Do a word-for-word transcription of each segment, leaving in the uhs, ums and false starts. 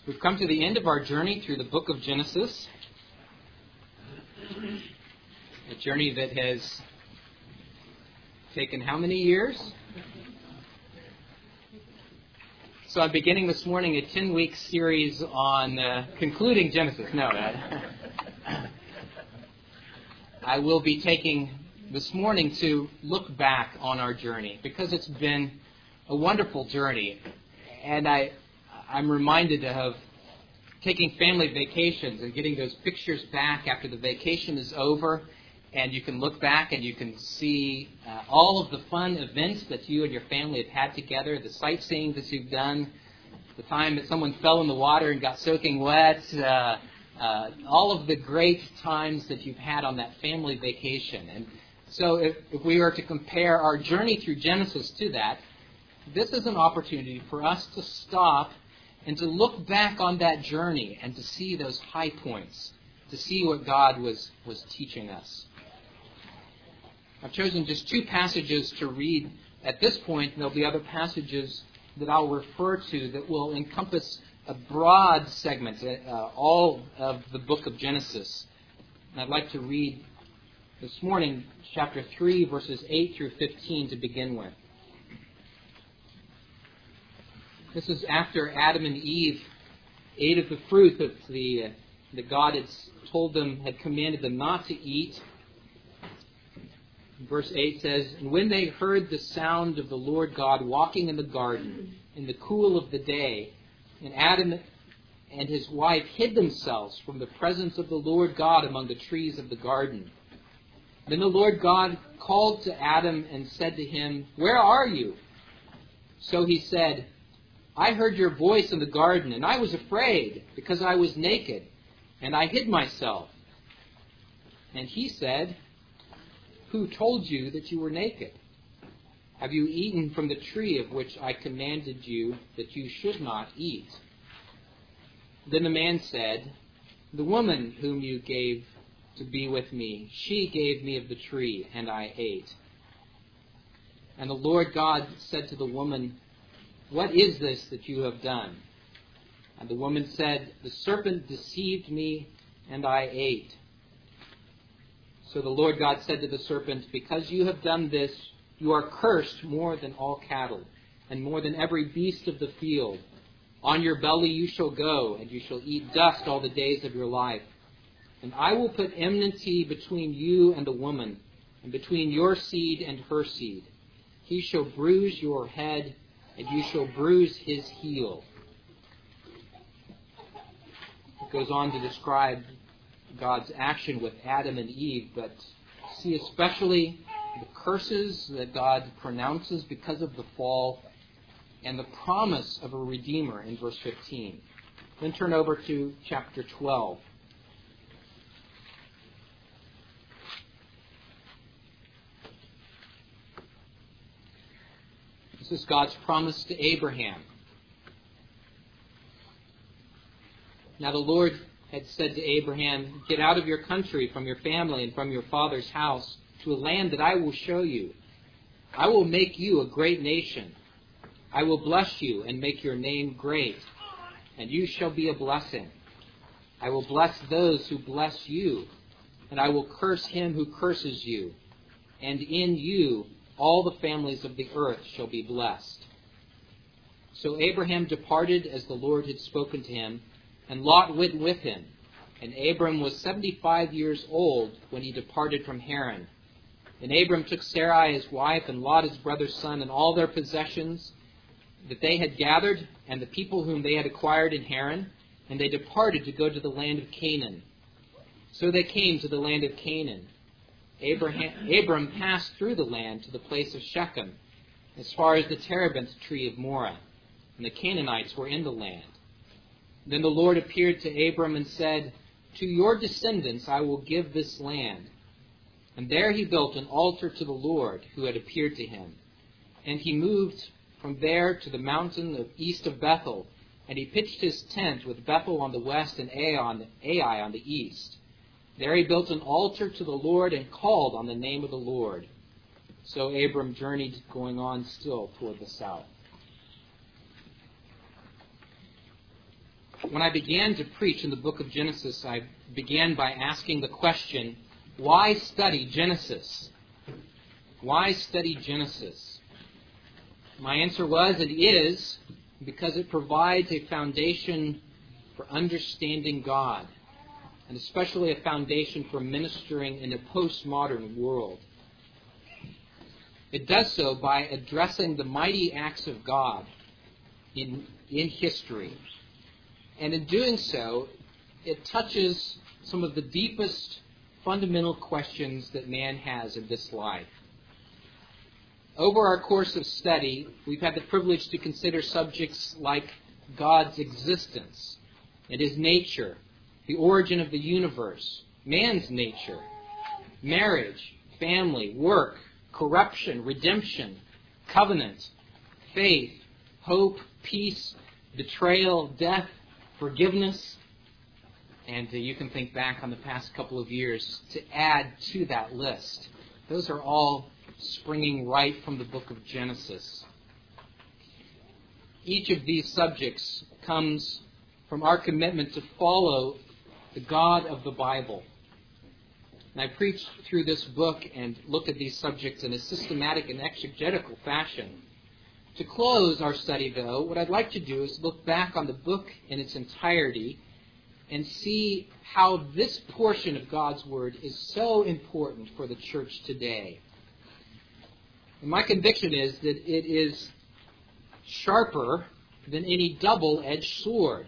We've come to the end of our journey through the book of Genesis, a journey that has taken how many years? So I'm beginning this morning a ten-week series on uh, concluding Genesis. No, uh, I will be taking this morning to look back on our journey because it's been a wonderful journey, and I, I'm reminded of taking family vacations and getting those pictures back after the vacation is over, and you can look back and you can see uh, all of the fun events that you and your family have had together, the sightseeing that you've done, the time that someone fell in the water and got soaking wet, uh, uh, all of the great times that you've had on that family vacation. And so if, if we were to compare our journey through Genesis to that, this is an opportunity for us to stop and to look back on that journey and to see those high points, to see what God was, was teaching us. I've chosen just two passages to read at this point, and there'll be other passages that I'll refer to that will encompass a broad segment, uh, all of the book of Genesis. And I'd like to read this morning chapter three, verses eight through fifteen to begin with. This is after Adam and Eve ate of the fruit that the uh, that God had told them, had commanded them not to eat. Verse eight says, "And when they heard the sound of the Lord God walking in the garden in the cool of the day, and Adam and his wife hid themselves from the presence of the Lord God among the trees of the garden. Then the Lord God called to Adam and said to him, 'Where are you?' So he said, 'I heard your voice in the garden, and I was afraid, because I was naked, and I hid myself.' And he said, 'Who told you that you were naked? Have you eaten from the tree of which I commanded you that you should not eat?' Then the man said, 'The woman whom you gave to be with me, she gave me of the tree, and I ate.' And the Lord God said to the woman, 'What is this that you have done?' And the woman said, 'The serpent deceived me, and I ate.' So the Lord God said to the serpent, 'Because you have done this, you are cursed more than all cattle, and more than every beast of the field. On your belly you shall go, and you shall eat dust all the days of your life. And I will put enmity between you and the woman, and between your seed and her seed. He shall bruise your head, and you shall bruise his heel.'" It goes on to describe God's action with Adam and Eve, but see especially the curses that God pronounces because of the fall and the promise of a Redeemer in verse fifteen. Then turn over to chapter twelve. This is God's promise to Abraham. Now the Lord had said to Abraham, "Get out of your country, from your family, and from your father's house, to a land that I will show you. I will make you a great nation. I will bless you and make your name great, and you shall be a blessing. I will bless those who bless you, and I will curse him who curses you. And in you all the families of the earth shall be blessed." So Abraham departed as the Lord had spoken to him, and Lot went with him. And Abram was seventy-five years old when he departed from Haran. And Abram took Sarai his wife, and Lot his brother's son, and all their possessions that they had gathered, and the people whom they had acquired in Haran, and they departed to go to the land of Canaan. So they came to the land of Canaan. Abraham, Abram passed through the land to the place of Shechem, as far as the terebinth tree of Moreh, and the Canaanites were in the land. Then the Lord appeared to Abram and said, "To your descendants I will give this land." And there he built an altar to the Lord who had appeared to him. And he moved from there to the mountain of east of Bethel, and he pitched his tent with Bethel on the west and Ai on the, Ai on the east. There he built an altar to the Lord and called on the name of the Lord. So Abram journeyed, going on still toward the south. when I began to preach in the book of Genesis, I began by asking the question, why study Genesis? Why study Genesis? My answer was, it is because it provides a foundation for understanding God, and especially a foundation for ministering in a postmodern world. It does so by addressing the mighty acts of God in, in history. And in doing so, it touches some of the deepest fundamental questions that man has in this life. Over our course of study, we've had the privilege to consider subjects like God's existence and His nature, the origin of the universe, man's nature, marriage, family, work, corruption, redemption, covenant, faith, hope, peace, betrayal, death, forgiveness. And uh, you can think back on the past couple of years to add to that list. Those are all springing right from the book of Genesis. Each of these subjects comes from our commitment to follow the God of the Bible. And I preached through this book and looked at these subjects in a systematic and exegetical fashion. To close our study, though, what I'd like to do is look back on the book in its entirety and see how this portion of God's Word is so important for the church today. And my conviction is that it is sharper than any double-edged sword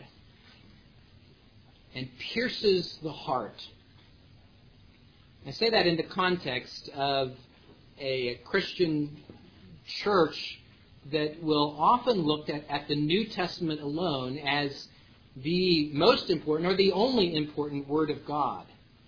and pierces the heart. I say that in the context of a Christian church that will often look at, at the New Testament alone as the most important or the only important Word of God.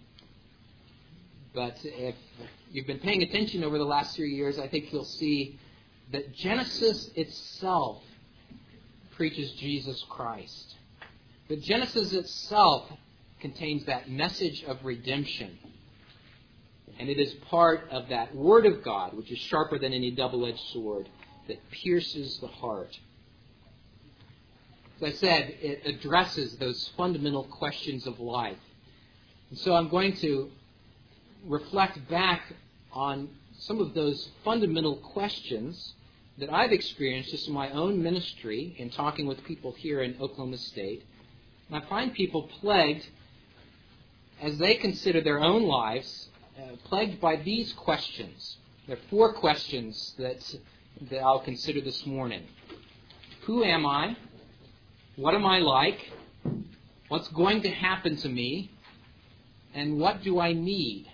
But if you've been paying attention over the last three years, I think you'll see that Genesis itself preaches Jesus Christ. But Genesis itself contains that message of redemption. And it is part of that Word of God, which is sharper than any double-edged sword, that pierces the heart. As I said, it addresses those fundamental questions of life. And so I'm going to reflect back on some of those fundamental questions that I've experienced just in my own ministry in talking with people here in Oklahoma State. And I find people plagued, as they consider their own lives, uh, plagued by these questions. There are four questions that, that I'll consider this morning. Who am I? What am I like? What's going to happen to me? And what do I need?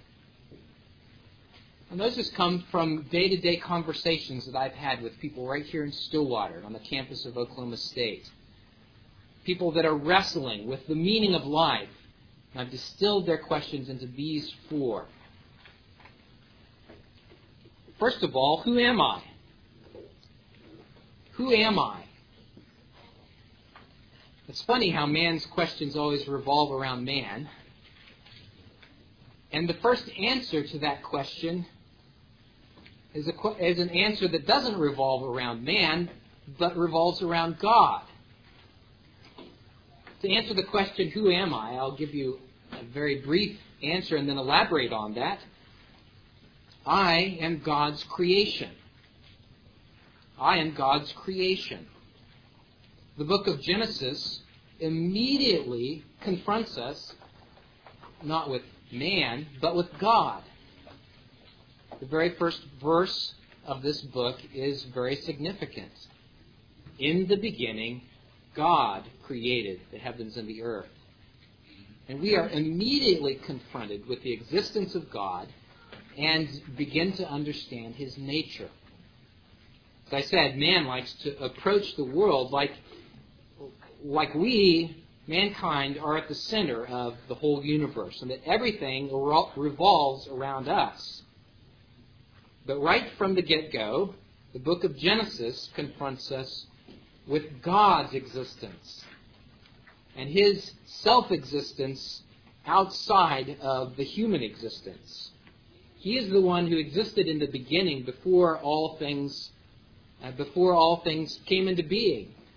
And those just come from day-to-day conversations that I've had with people right here in Stillwater on the campus of Oklahoma State. People that are wrestling with the meaning of life. And I've distilled their questions into these four. First of all, who am I? Who am I? It's funny how man's questions always revolve around man. And the first answer to that question is, a, is an answer that doesn't revolve around man, but revolves around God. To answer the question, who am I, I'll give you a very brief answer and then elaborate on that. I am God's creation. I am God's creation. The book of Genesis immediately confronts us, not with man, but with God. The very first verse of this book is very significant. In the beginning, God created the heavens and the earth. And we are immediately confronted with the existence of God and begin to understand His nature. As I said, man likes to approach the world like, like we, mankind, are at the center of the whole universe, and that everything revolves around us. But right from the get-go, the book of Genesis confronts us with God's existence and His self-existence outside of the human existence. He is the one who existed in the beginning before all things, uh, before all things came into being.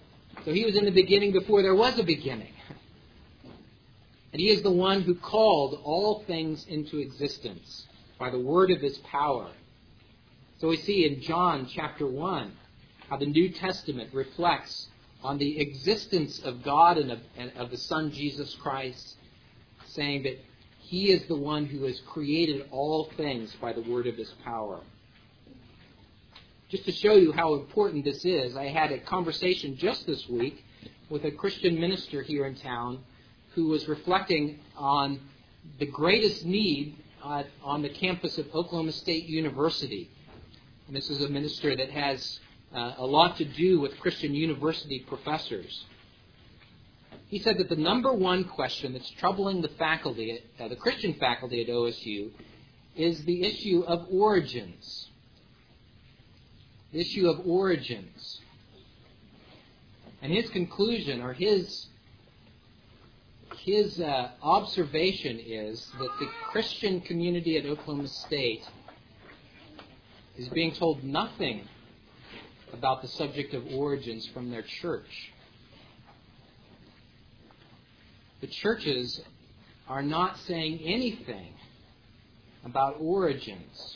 So he was in the beginning before there was a beginning. And he is the one who called all things into existence by the word of his power. So we see in John chapter one how the New Testament reflects on the existence of God and of, and of the Son Jesus Christ, saying that he is the one who has created all things by the word of his power. Just to show you how important this is, I had a conversation just this week with a Christian minister here in town who was reflecting on the greatest need uh, on the campus of Oklahoma State University. And this is a minister that has uh, a lot to do with Christian university professors. He said that the number one question that's troubling the faculty, uh, the Christian faculty at O S U, is the issue of origins. The issue of origins. And his conclusion, or his his uh, observation is that the Christian community at Oklahoma State is being told nothing about the subject of origins from their church. The churches are not saying anything about origins.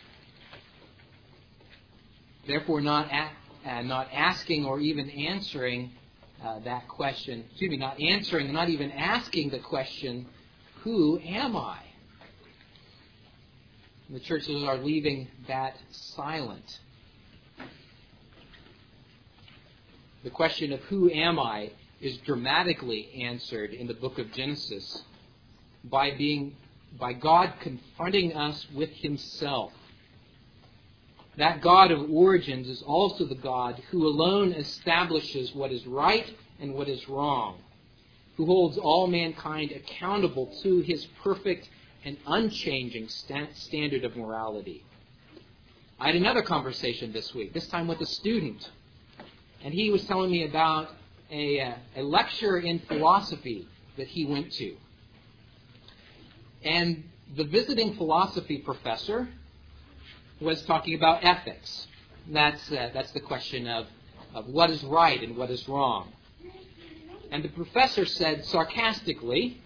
Therefore, not a, uh, not asking or even answering uh, that question. Excuse me, not answering, not even asking the question, "Who am I?" The churches are leaving that silent. The question of who am I is dramatically answered in the book of Genesis by being by God confronting us with himself. That God of origins is also the God who alone establishes what is right and what is wrong, who holds all mankind accountable to his perfect and unchanging sta- standard of morality. I had another conversation this week, this time with a student, and he was telling me about a, uh, a lecture in philosophy that he went to. And the visiting philosophy professor was talking about ethics. That's uh, that's the question of, of what is right and what is wrong. And the professor said sarcastically,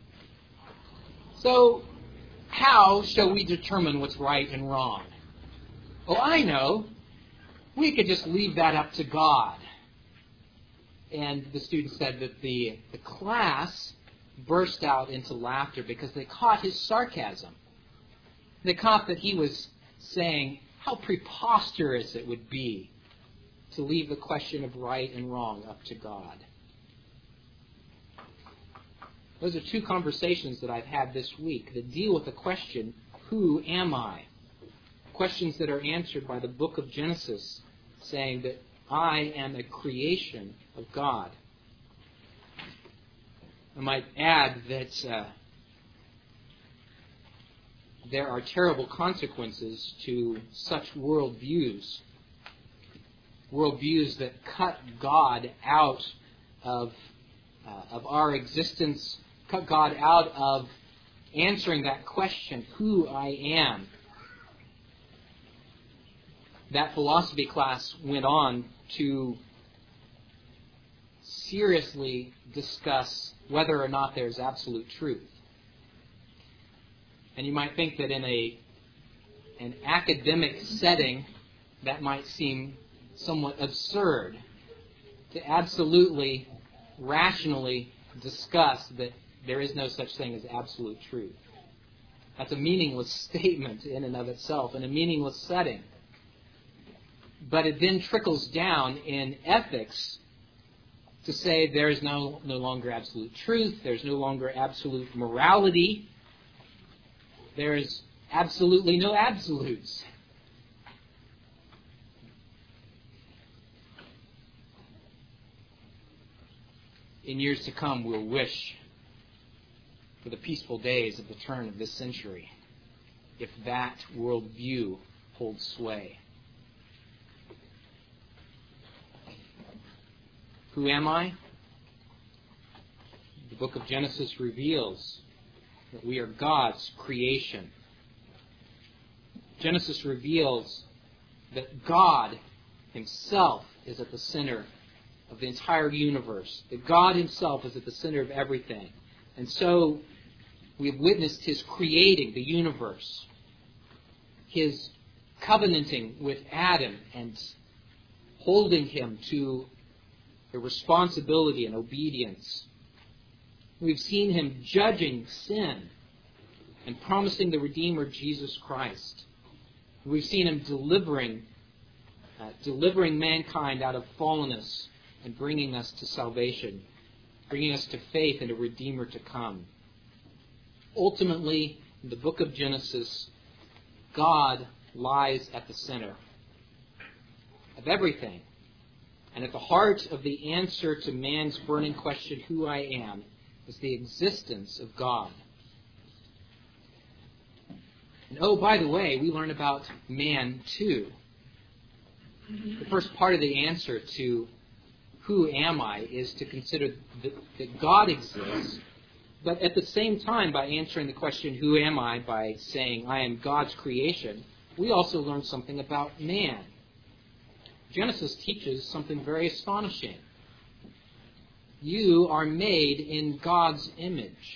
"So how shall we determine what's right and wrong?" "Oh, I know. We could just leave that up to God." And the student said that the, the class burst out into laughter because they caught his sarcasm. They caught that he was saying how preposterous it would be to leave the question of right and wrong up to God. Those are two conversations that I've had this week that deal with the question, who am I? Questions that are answered by the book of Genesis, saying that I am a creation of God. I might add that uh, there are terrible consequences to such worldviews. Worldviews that cut God out of, uh, of our existence, cut God out of answering that question, who I am. That philosophy class went on to seriously discuss whether or not there's absolute truth. And you might think that in a an academic setting, that might seem somewhat absurd to absolutely, rationally discuss that there is no such thing as absolute truth. That's a meaningless statement in and of itself, in a meaningless setting. But it then trickles down in ethics to say there is no, no longer absolute truth, there's no longer absolute morality, there is absolutely no absolutes. In years to come, we'll wish for the peaceful days of the turn of this century, if that worldview holds sway. Who am I? The book of Genesis reveals that we are God's creation. Genesis reveals that God himself is at the center of the entire universe, that God himself is at the center of everything. And so we have witnessed his creating the universe, his covenanting with Adam and holding him to the responsibility and obedience. We've seen him judging sin and promising the Redeemer, Jesus Christ. We've seen him delivering, uh, delivering mankind out of fallenness and bringing us to salvation, bringing us to faith and a Redeemer to come. Ultimately, in the book of Genesis, God lies at the center of everything. And at the heart of the answer to man's burning question, who I am, is the existence of God. And oh, by the way, we learn about man too. The first part of the answer to who am I is to consider that, that God exists, but at the same time, by answering the question, who am I, by saying I am God's creation, we also learn something about man. Genesis teaches something very astonishing. You are made in God's image.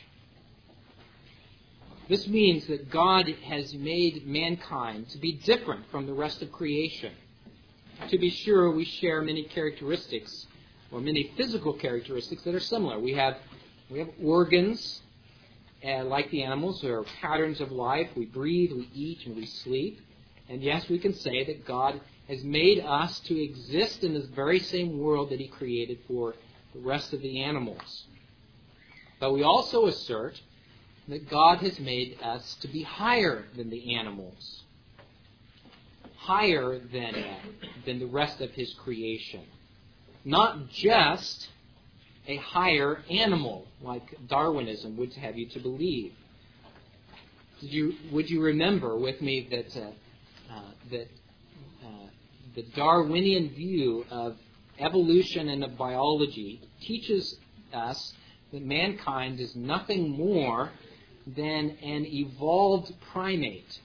This means that God has made mankind to be different from the rest of creation. To be sure, we share many characteristics, or many physical characteristics that are similar. We have we have organs, uh, like the animals. There are patterns of life. We breathe, we eat, and we sleep. And yes, we can say that God has made us to exist in this very same world that he created for the rest of the animals. But we also assert that God has made us to be higher than the animals, higher than, uh, than the rest of his creation. Not just a higher animal, like Darwinism would have you to believe. Did you, would you remember with me that, uh, uh, that uh, the Darwinian view of evolution and of biology teaches us that mankind is nothing more than an evolved primate.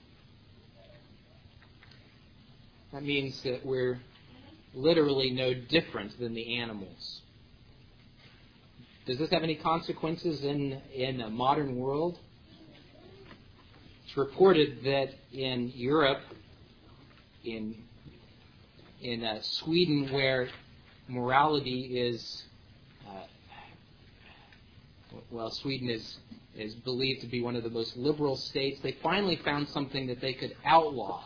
That means that we're literally no different than the animals. Does this have any consequences in, in a modern world? It's reported that in Europe, in, in uh, Sweden, where morality is, uh, well, Sweden is, is believed to be one of the most liberal states, they finally found something that they could outlaw.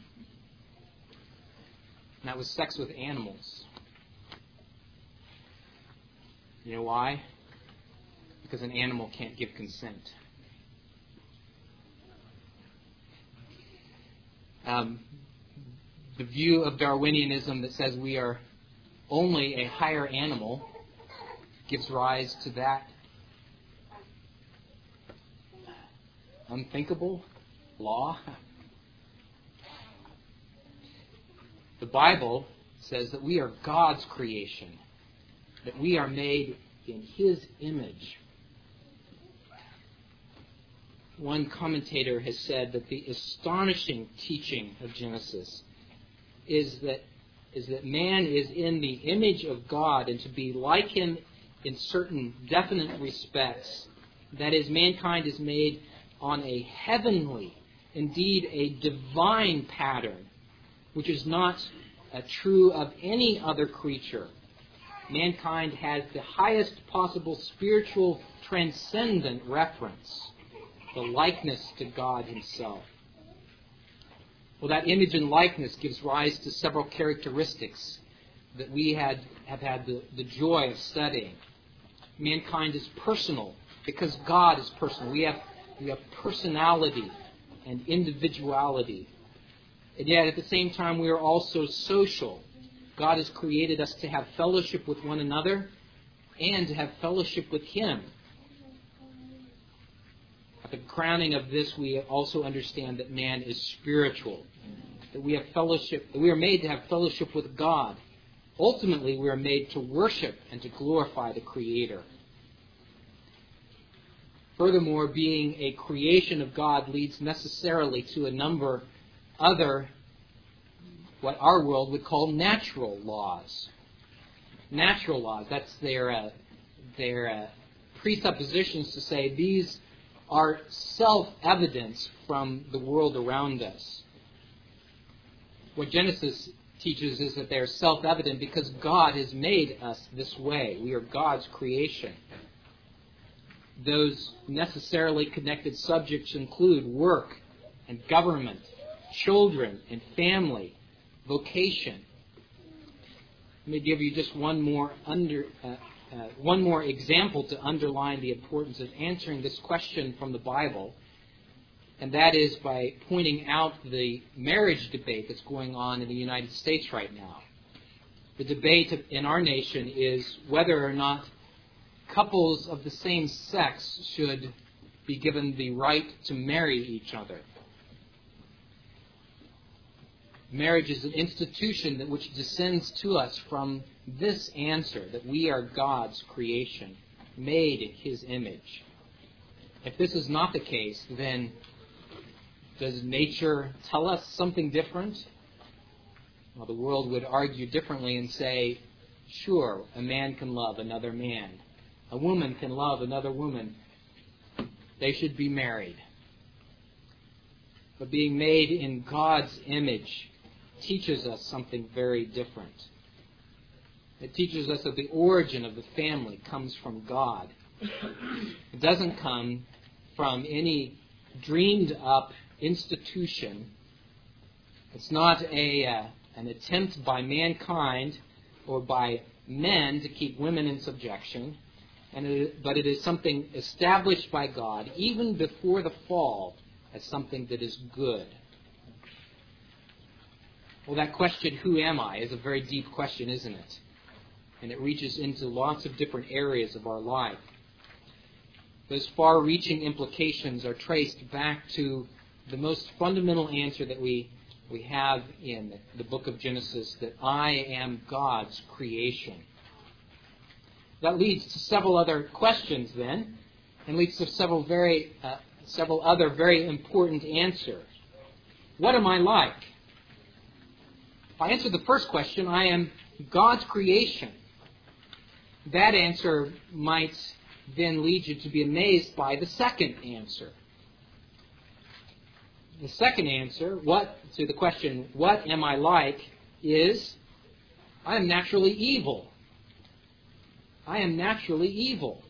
And that was sex with animals. You know why? Because an animal can't give consent. Um, the view of Darwinianism that says we are only a higher animal gives rise to that unthinkable law. The Bible says that we are God's creation, that we are made in his image. One commentator has said that the astonishing teaching of Genesis is that is that man is in the image of God, and to be like him in certain definite respects. That is, mankind is made on a heavenly, indeed a divine pattern, which is not uh, true of any other creature. Mankind has the highest possible spiritual transcendent reference, the likeness to God himself. Well, that image and likeness gives rise to several characteristics that we had, have had the, the joy of studying. Mankind is personal because God is personal. We have, we have personality and individuality. And yet at the same time we are also social. God has created us to have fellowship with one another and to have fellowship with him. At the crowning of this, we also understand that man is spiritual, that we have fellowship, that we are made to have fellowship with God. Ultimately, we are made to worship and to glorify the Creator. Furthermore, being a creation of God leads necessarily to a number other, what our world would call natural laws. natural laws. That's their, uh, their uh, presuppositions to say these are self-evident from the world around us. What Genesis teaches is that they are self-evident because God has made us this way. We are God's creation. Those necessarily connected subjects include work and government, children and family, vocation. Let me give you just one more under uh, uh, one more example to underline the importance of answering this question from the Bible, and that is by pointing out the marriage debate that's going on in the United States right now. The debate in our nation is whether or not couples of the same sex should be given the right to marry each other. Marriage is an institution that which descends to us from this answer, that we are God's creation, made in His image. If this is not the case, then does nature tell us something different? Well, the world would argue differently and say, sure, a man can love another man. A woman can love another woman. They should be married. But being made in God's image teaches us something very different. It teaches us that the origin of the family comes from God. It doesn't come from any dreamed up institution. It's not a uh, an attempt by mankind or by men to keep women in subjection, and it, but it is something established by God even before the fall as something that is good. Well, that question, who am I, is a very deep question, isn't it? And it reaches into lots of different areas of our life. Those far-reaching implications are traced back to the most fundamental answer that we, we have in the book of Genesis, that I am God's creation. That leads to several other questions then, and leads to several very uh, several other very important answers. What am I like? If I answer the first question, I am God's creation. That answer might then lead you to be amazed by the second answer. The second answer, what to the question, what am I like, is I am naturally evil. I am naturally evil.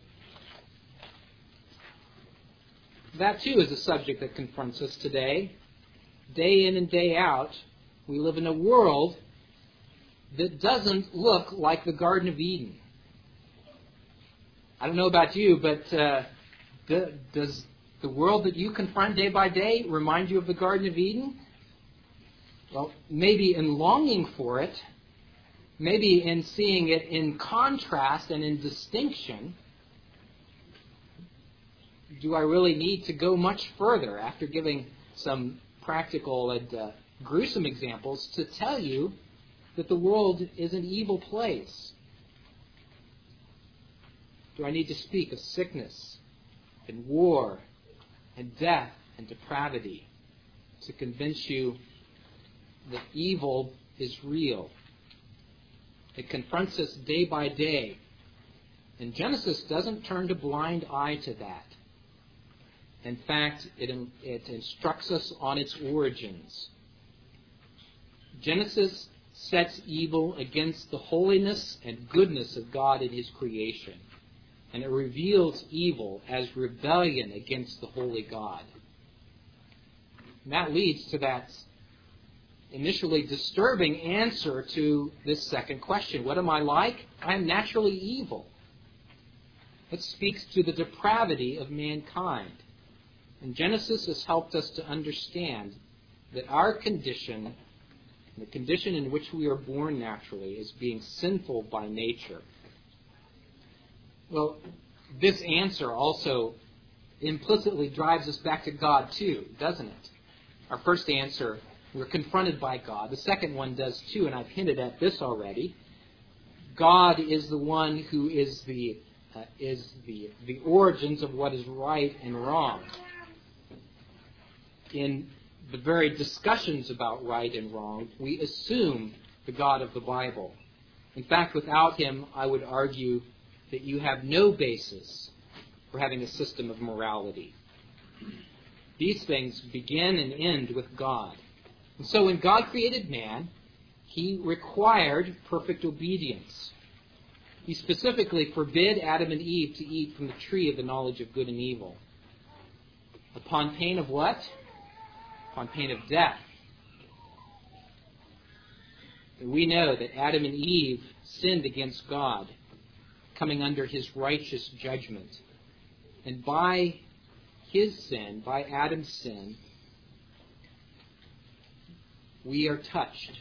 That too is a subject that confronts us today. Day in and day out, we live in a world that doesn't look like the Garden of Eden. I don't know about you, but uh, the, does the world that you confront day by day remind you of the Garden of Eden? Well, maybe in longing for it, maybe in seeing it in contrast and in distinction. Do I really need to go much further after giving some practical and uh, gruesome examples to tell you that the world is an evil place? Do I need to speak of sickness and war and death and depravity to convince you that evil is real? It confronts us day by day. And Genesis doesn't turn a blind eye to that. In fact, it, it instructs us on its origins. Genesis sets evil against the holiness and goodness of God in His creation. And it reveals evil as rebellion against the holy God. And that leads to that initially disturbing answer to this second question. What am I like? I am naturally evil. It speaks to the depravity of mankind. And Genesis has helped us to understand that our condition, the condition in which we are born naturally, is being sinful by nature. Well, this answer also implicitly drives us back to God too, doesn't it? Our first answer, we're confronted by God. The second one does too, and I've hinted at this already. God is the one who is the uh, is the the origins of what is right and wrong. In the very discussions about right and wrong, we assume the God of the Bible. In fact, without him, I would argue that you have no basis for having a system of morality. These things begin and end with God. And so when God created man, he required perfect obedience. He specifically forbid Adam and Eve to eat from the tree of the knowledge of good and evil. Upon pain of what? Upon pain of death. We know that Adam and Eve sinned against God, coming under his righteous judgment. And by his sin, by Adam's sin, we are touched.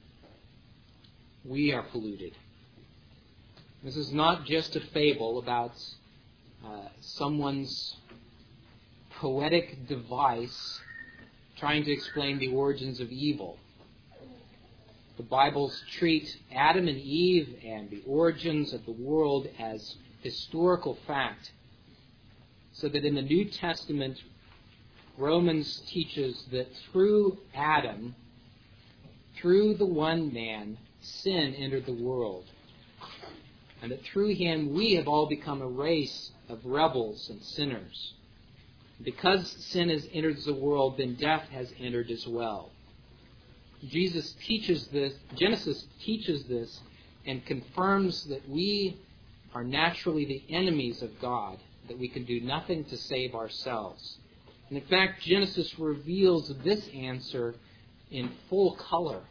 We are polluted. This is not just a fable about uh, someone's poetic device trying to explain the origins of evil. The Bibles treat Adam and Eve and the origins of the world as historical fact, so that in the New Testament, Romans teaches that through Adam, through the one man, sin entered the world. And that through him we have all become a race of rebels and sinners. Because sin has entered the world, then death has entered as well. Jesus teaches this, Genesis teaches this, and confirms that we are naturally the enemies of God, that we can do nothing to save ourselves. And in fact, Genesis reveals this answer in full color.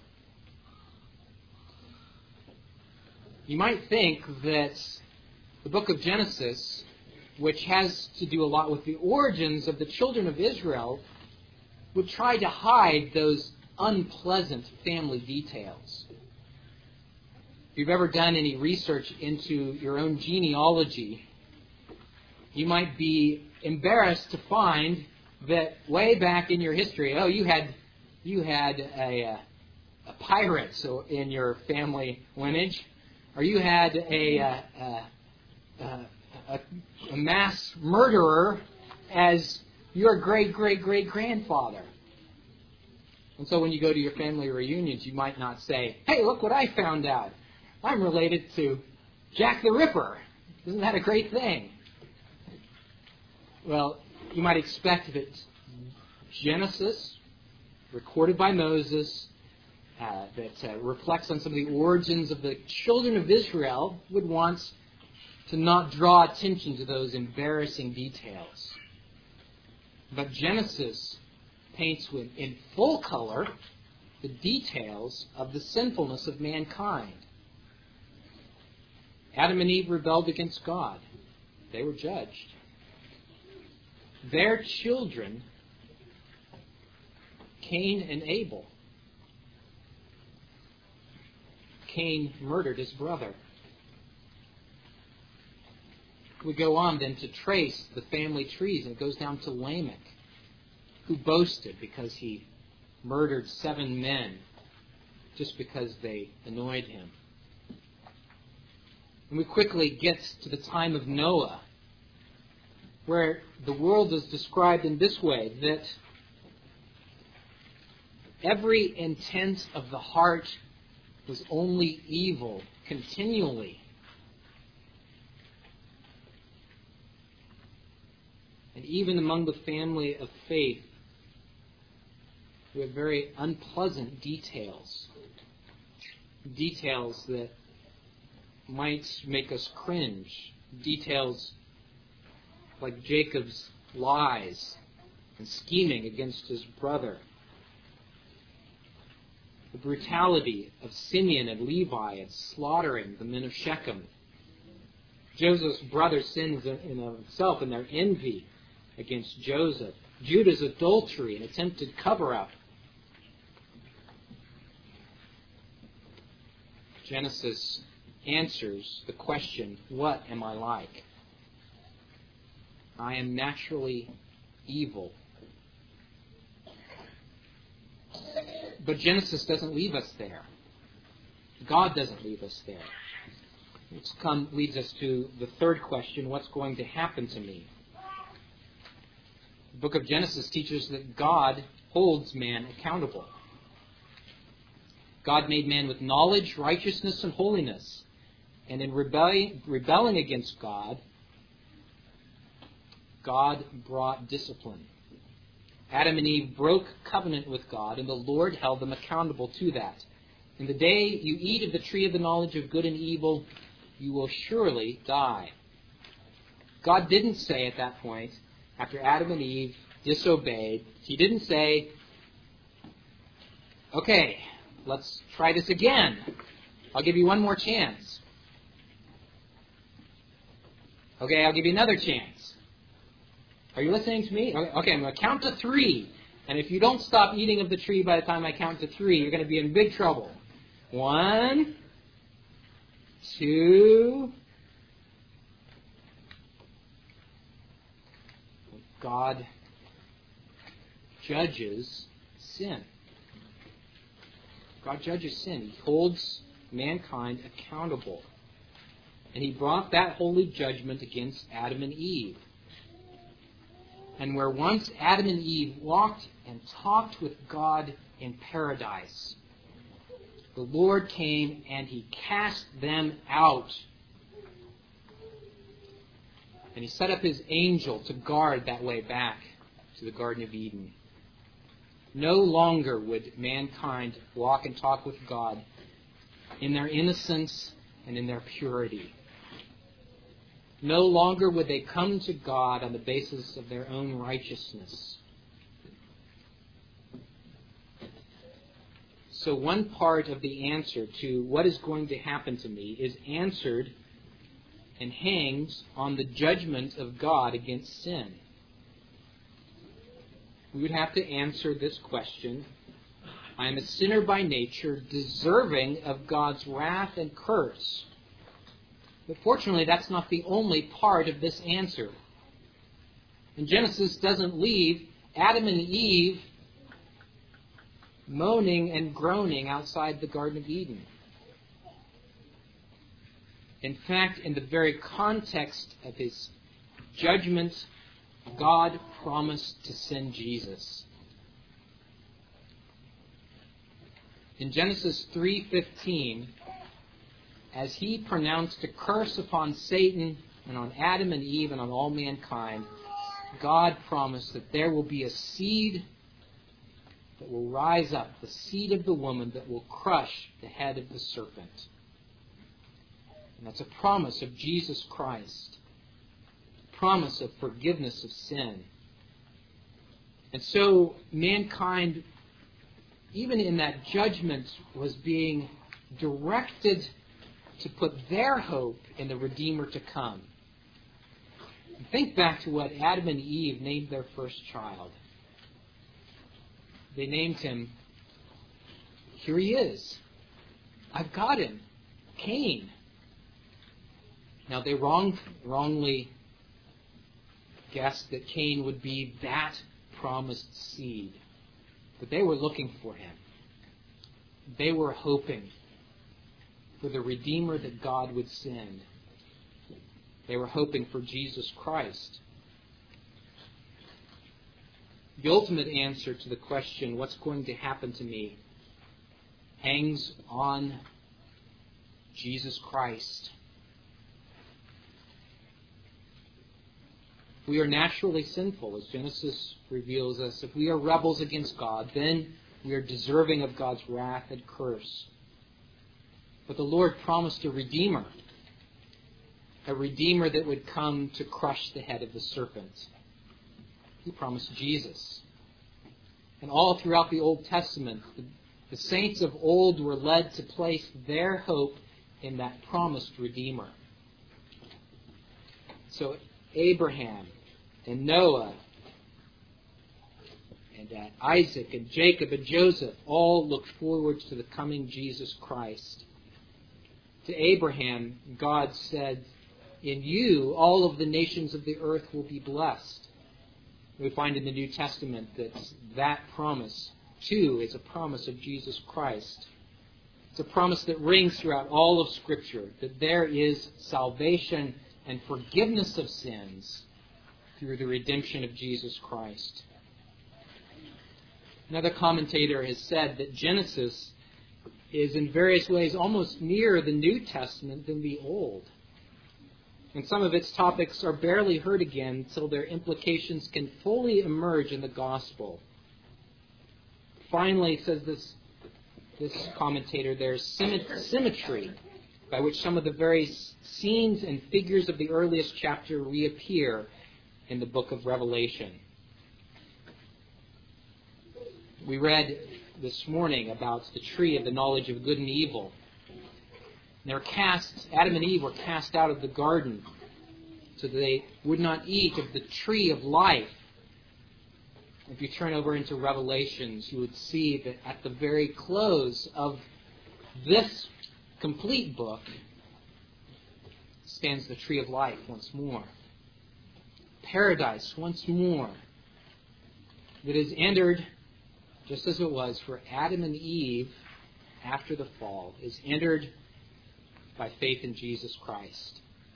You might think that the book of Genesis, which has to do a lot with the origins of the children of Israel, would try to hide those unpleasant family details. If you've ever done any research into your own genealogy, you might be embarrassed to find that way back in your history, oh, you had you had a, a pirate so in your family lineage, or you had a, a, a, a, a mass murderer as your great-great-great-grandfather. And so when you go to your family reunions, you might not say, hey, look what I found out. I'm related to Jack the Ripper. Isn't that a great thing? Well, you might expect that Genesis, recorded by Moses, uh, that uh, reflects on some of the origins of the children of Israel, would want to not draw attention to those embarrassing details. But Genesis paints with, in full color, the details of the sinfulness of mankind. Adam and Eve rebelled against God. They were judged. Their children, Cain and Abel. Cain murdered his brother. We go on then to trace the family trees, and it goes down to Lamech, who boasted because he murdered seven men just because they annoyed him. And we quickly get to the time of Noah, where the world is described in this way, that every intent of the heart was only evil continually. And even among the family of faith, we have very unpleasant details. Details that might make us cringe. Details like Jacob's lies and scheming against his brother. The brutality of Simeon and Levi in slaughtering the men of Shechem. Joseph's brother sins in himself in their envy against Joseph. Judah's adultery and attempted cover-up. Genesis answers the question, what am I like? I am naturally evil. But Genesis doesn't leave us there. God doesn't leave us there. Which come, leads us to the third question, what's going to happen to me? The book of Genesis teaches that God holds man accountable. God made man with knowledge, righteousness, and holiness. And in rebelling, rebelling against God, God brought discipline. Adam and Eve broke covenant with God, and the Lord held them accountable to that. In the day you eat of the tree of the knowledge of good and evil, you will surely die. God didn't say at that point, after Adam and Eve disobeyed, He didn't say, okay, let's try this again. I'll give you one more chance. Okay, I'll give you another chance. Are you listening to me? Okay, I'm going to count to three. And if you don't stop eating of the tree by the time I count to three, you're going to be in big trouble. One, two. God judges sin. God judges sin. He holds mankind accountable. And He brought that holy judgment against Adam and Eve. And where once Adam and Eve walked and talked with God in paradise, the Lord came and He cast them out. And He set up His angel to guard that way back to the Garden of Eden. No longer would mankind walk and talk with God in their innocence and in their purity. No longer would they come to God on the basis of their own righteousness. So one part of the answer to what is going to happen to me is answered and hangs on the judgment of God against sin. We would have to answer this question. I am a sinner by nature, deserving of God's wrath and curse. But fortunately, that's not the only part of this answer. And Genesis doesn't leave Adam and Eve moaning and groaning outside the Garden of Eden. In fact, in the very context of His judgment, God promised to send Jesus. In Genesis three fifteen, as He pronounced a curse upon Satan and on Adam and Eve and on all mankind, God promised that there will be a seed that will rise up, the seed of the woman that will crush the head of the serpent. And that's a promise of Jesus Christ, a promise of forgiveness of sin. And so mankind, even in that judgment, was being directed to put their hope in the Redeemer to come. And think back to what Adam and Eve named their first child. They named him, here he is. I've got him. Cain. Now they wrong, wrongly guessed that Cain would be that promised seed. But they were looking for him. They were hoping for the Redeemer that God would send. They were hoping for Jesus Christ. The ultimate answer to the question, what's going to happen to me, hangs on Jesus Christ. We are naturally sinful, as Genesis reveals us. If we are rebels against God, then we are deserving of God's wrath and curse. But the Lord promised a Redeemer, a Redeemer that would come to crush the head of the serpent. He promised Jesus. And all throughout the Old Testament, the, the saints of old were led to place their hope in that promised Redeemer. So Abraham and Noah and uh, Isaac and Jacob and Joseph all looked forward to the coming Jesus Christ. To Abraham, God said, in you all of the nations of the earth will be blessed. We find in the New Testament that that promise, too, is a promise of Jesus Christ. It's a promise that rings throughout all of Scripture, that there is salvation and forgiveness of sins through the redemption of Jesus Christ. Another commentator has said that Genesis is in various ways almost nearer the New Testament than the Old. And some of its topics are barely heard again until their implications can fully emerge in the gospel. Finally, says this, this commentator, there's symmetry by which some of the very scenes and figures of the earliest chapter reappear in the book of Revelation. We read this morning about the tree of the knowledge of good and evil. They were cast, Adam and Eve were cast out of the garden so that they would not eat of the tree of life. If you turn over into Revelations, you would see that at the very close of this complete book stands the tree of life once more. Paradise once more that is entered, just as it was for Adam and Eve after the fall, is entered by faith in Jesus Christ.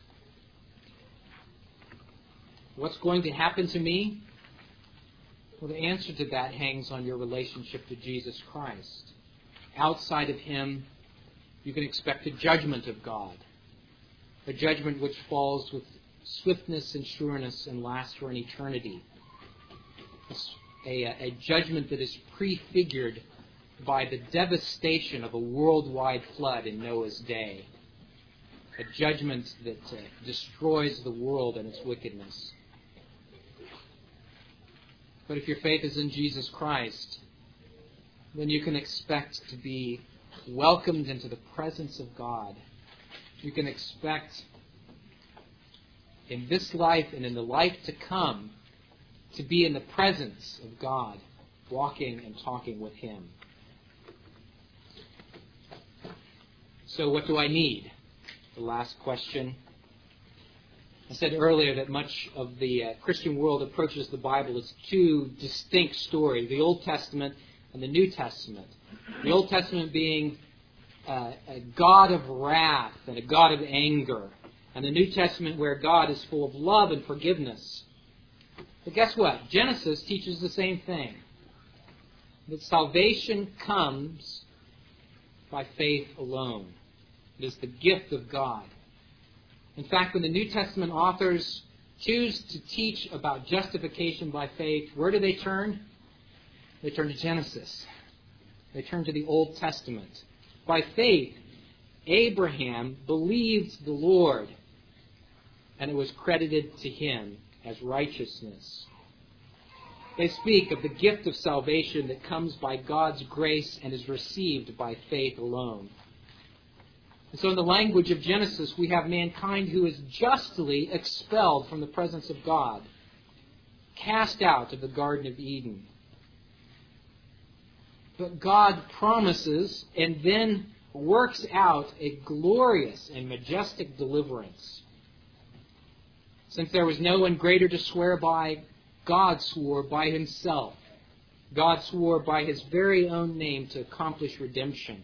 What's going to happen to me? Well, the answer to that hangs on your relationship to Jesus Christ. Outside of Him, you can expect a judgment of God, a judgment which falls with swiftness and sureness and lasts for an eternity. A, a judgment that is prefigured by the devastation of a worldwide flood in Noah's day. A judgment that uh, destroys the world and its wickedness. But if your faith is in Jesus Christ, then you can expect to be welcomed into the presence of God. You can expect in this life and in the life to come to be in the presence of God, walking and talking with Him. So what do I need? The last question. I said earlier that much of the uh, Christian world approaches the Bible as two distinct stories, the Old Testament and the New Testament. The Old Testament being uh, a God of wrath and a God of anger, and the New Testament where God is full of love and forgiveness. But guess what? Genesis teaches the same thing. That salvation comes by faith alone. It is the gift of God. In fact, when the New Testament authors choose to teach about justification by faith, where do they turn? They turn to Genesis. They turn to the Old Testament. By faith, Abraham believed the Lord, and it was credited to him as righteousness. They speak of the gift of salvation that comes by God's grace and is received by faith alone. And so in the language of Genesis, we have mankind who is justly expelled from the presence of God, cast out of the Garden of Eden. But God promises and then works out a glorious and majestic deliverance. Since there was no one greater to swear by, God swore by Himself. God swore by His very own name to accomplish redemption.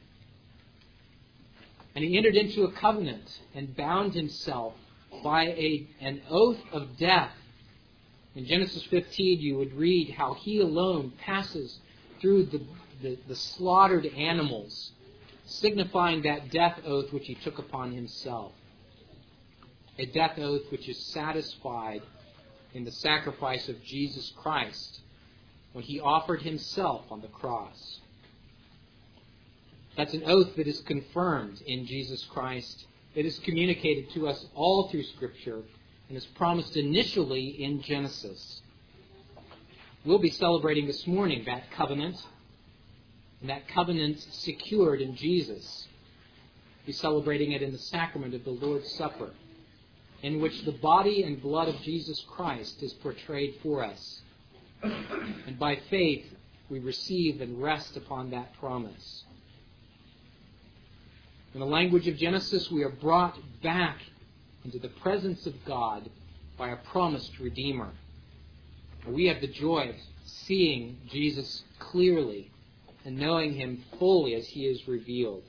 And He entered into a covenant and bound Himself by a, an oath of death. In Genesis fifteen, you would read how He alone passes through the, the, the slaughtered animals, signifying that death oath which He took upon Himself. A death oath which is satisfied in the sacrifice of Jesus Christ when He offered Himself on the cross. That's an oath that is confirmed in Jesus Christ. It is communicated to us all through Scripture and is promised initially in Genesis. We'll be celebrating this morning that covenant, and that covenant secured in Jesus. We'll be celebrating it in the sacrament of the Lord's Supper, in which the body and blood of Jesus Christ is portrayed for us. And by faith, we receive and rest upon that promise. In the language of Genesis, we are brought back into the presence of God by a promised Redeemer. We have the joy of seeing Jesus clearly and knowing Him fully as He is revealed.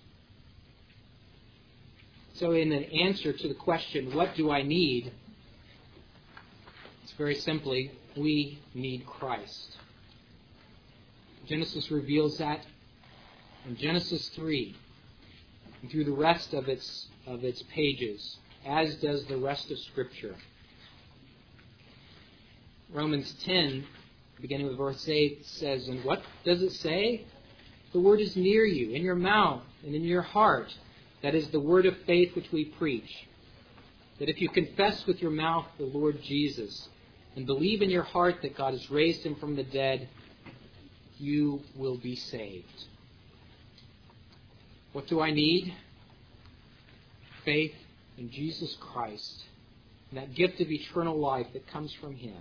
So in an answer to the question, what do I need? It's very simply, we need Christ. Genesis reveals that, in Genesis three and through the rest of its of its pages, as does the rest of Scripture. Romans ten, beginning with verse eight, says, and what does it say? The word is near you, in your mouth and in your heart. That is the word of faith which we preach. That if you confess with your mouth the Lord Jesus and believe in your heart that God has raised him from the dead, you will be saved. What do I need? Faith in Jesus Christ and that gift of eternal life that comes from him.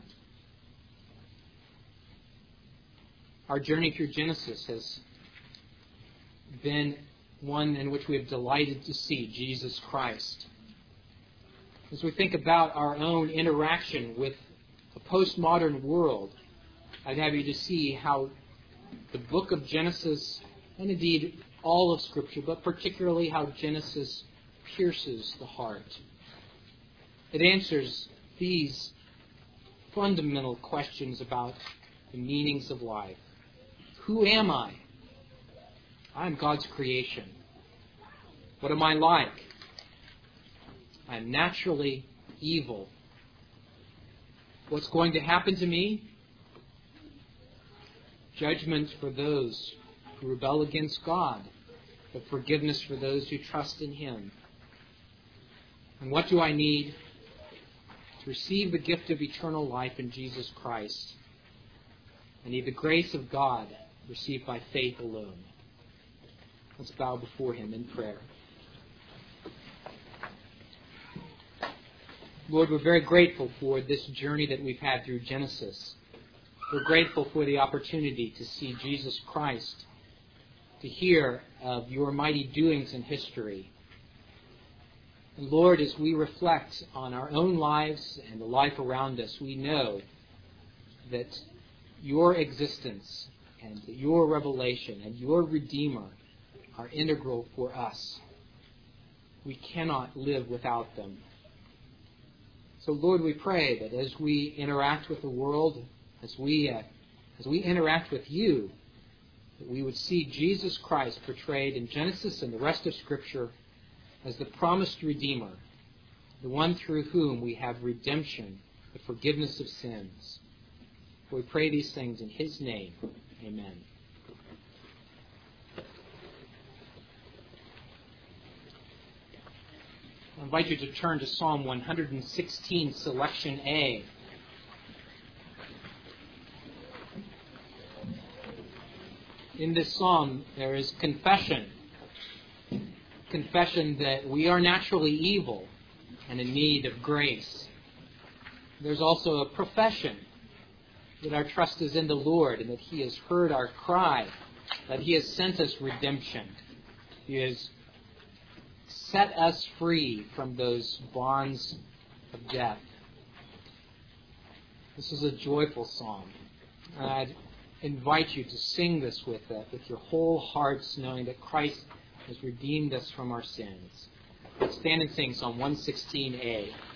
Our journey through Genesis has been one in which we have delighted to see Jesus Christ. As we think about our own interaction with a postmodern world, I'd have you to see how the book of Genesis, and indeed all of Scripture, but particularly how Genesis pierces the heart. It answers these fundamental questions about the meanings of life. Who am I? I am God's creation. What am I like? I am naturally evil. What's going to happen to me? Judgment for those who rebel against God, but forgiveness for those who trust in him. And what do I need? To receive the gift of eternal life in Jesus Christ. I need the grace of God received by faith alone. Let's bow before him in prayer. Lord, we're very grateful for this journey that we've had through Genesis. We're grateful for the opportunity to see Jesus Christ, to hear of your mighty doings in history. And Lord, as we reflect on our own lives and the life around us, we know that your existence and your revelation and your Redeemer are integral for us. We cannot live without them. So, Lord, we pray that as we interact with the world, as we uh, as we interact with you, that we would see Jesus Christ portrayed in Genesis and the rest of Scripture as the promised Redeemer, the one through whom we have redemption, the forgiveness of sins. We pray these things in his name. Amen. I invite you to turn to Psalm one hundred sixteen, Selection A. In this psalm, there is confession. Confession that we are naturally evil and in need of grace. There's also a profession that our trust is in the Lord and that he has heard our cry, that he has sent us redemption. He has set us free from those bonds of death. This is a joyful psalm. And I'd invite you to sing this with uh, with your whole hearts, knowing that Christ has redeemed us from our sins. Let's stand and sing Psalm one sixteen A.